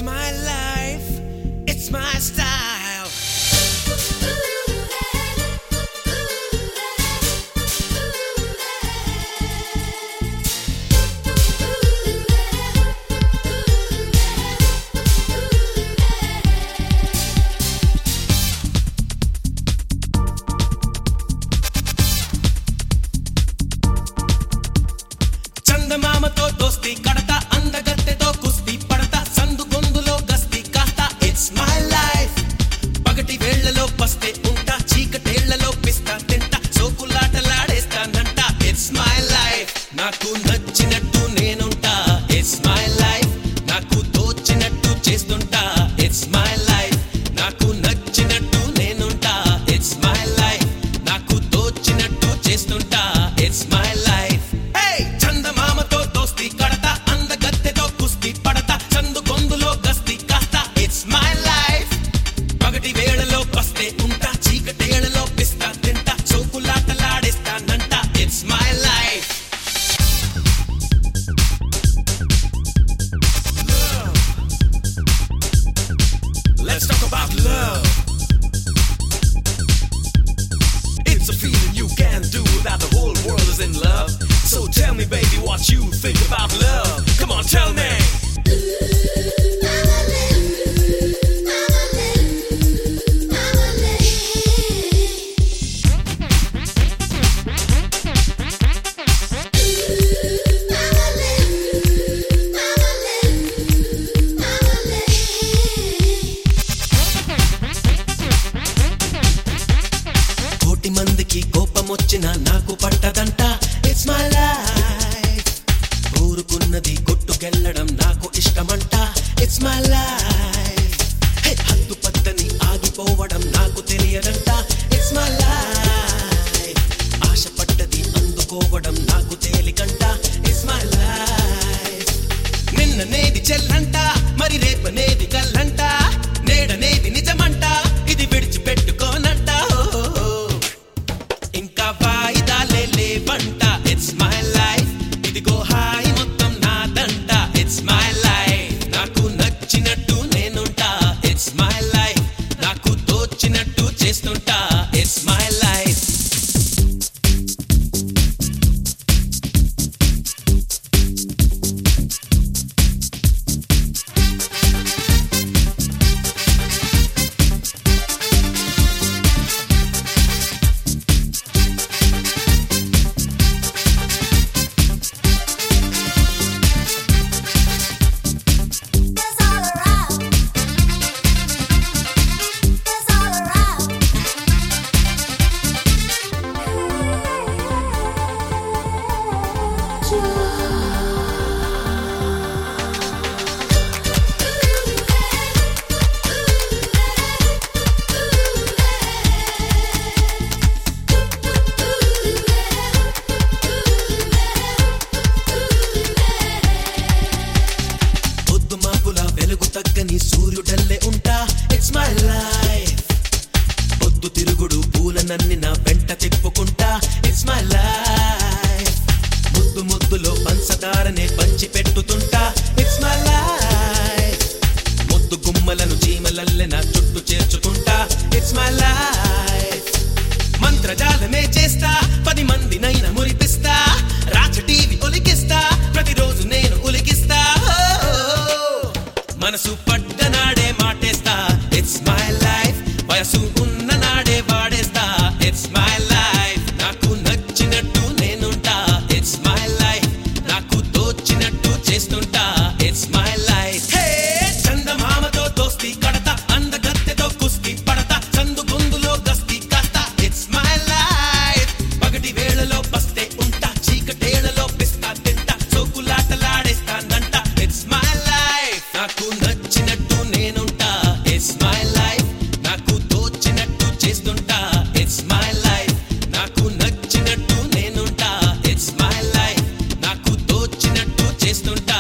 It's my life, it's my style. చందమామతో దోస్తి కడతా అందగత్తెతో కుస్తీ పడతా సందు గొందులో గస్తీ కాస్తా ఇట్స్ మై లైఫ్ పగటి వేళ్లలో పస్తే ఉంటా చీకటేళ్లలో పిస్తా తింటా సోకులాటలాడేస్తానంట ఇట్స్ మై లైఫ్ నాకు నచ్చినట్టు నేనుంటా ఇట్స్ మై లైఫ్ నాకు తోచినట్టు చేస్తుంటా ఇట్స్ మై లైఫ్ నాకు నచ్చినట్టు నేనుంటా ఇట్స్ మై లైఫ్ నాకు తోచినట్టు చేస్తుంటా it's my life Let's talk about love. It's a feeling you can't do without the whole world is in love. So tell me, baby, what you think about love. Come on, tell me. మందికి కోపం వచ్చినా నాకు పట్టదంట it's my life ఊరుకున్నది కొట్టుకెళ్ళడం నాకు ఇష్టమంట it's my life హద్దు పద్దని ఆగిపోవడం నాకు తెలియదంట ఇట్స్ మై లైఫ్ ఆశపడ్డది అందుకోవడం నాకు తేలికంట ఇట్స్ మై లైఫ్ నిన్ననేది చెల్లంట మరి రేపనేది కల్లంట నేడనేది నిజమంట ఇది విడిచిపెట్టుకోనంట ఇంకా వాయిదాలే లేవంట ఇట్స్ మై లైఫ్ ఇదిగో హాయి మొత్తం నాదంట ఇట్స్ మై లైఫ్ నాకు నచ్చినట్టు నేనుంటా ఇట్స్ మై లైఫ్ నాకు తోచినట్టు చేస్తుంటా ఇట్స్ మై లైఫ్ వెలుగు తగ్గని సూర్యుడల్లే ఉంటా ఇట్స్ మై లైఫ్ పొద్దు తిరుగుడు పూలనన్ని నా వెంట తిప్పుకుంటా ఇట్స్ మై లైఫ్ ముద్దు ముద్దులో పంచదారనే పంచి పెట్టుతుంటా ఇట్స్ మై లైఫ్ ముద్దు గుమ్మలను చీమలల్లె నా చుట్టూ చేర్చుకుంటా ఇట్స్ మై లైఫ్ మంత్రజాలమే చేస్తా 10 మందినైనా మురిపిస్తా రాజ టీవీ ఒలికిస్తా ప్రతిరోజు నేను ఉలికిస్తా మనసు పడ్డనాడే మాటేస్తా ఇట్స్ మై లైఫ్ వయసు ఉన్న నాడే వాడేస్తా ఇట్స్ మై లైఫ్ నాకు నచ్చినట్టు నేనుంటా ఇట్స్ మై లైఫ్ నాకు తోచినట్టు చేస్తుంటా ఇట్స్ మై లైఫ్ చందమామతో దోస్తి కడతా అందగత్తెతో కుస్తీ పడతా సందు గొందులో గస్తీ కాస్తా ఇట్స్ మై లైఫ్ పగటి వేళలో పస్తే ఉంటా చీకటేళ్లలో పిస్తా తింటా సోకులాటలాడేస్తానంట ఇట్స్ మై లైఫ్ నాకు నచ్చినట్టు నేనుంటా ఇట్స్ మై లైఫ్ నాకు తోచినట్టు చేస్తుంటా ఇట్స్ మై లైఫ్ నాకు నచ్చినట్టు నేనుంటా ఇట్స్ మై లైఫ్ నాకు తోచినట్టు చేస్తుంటా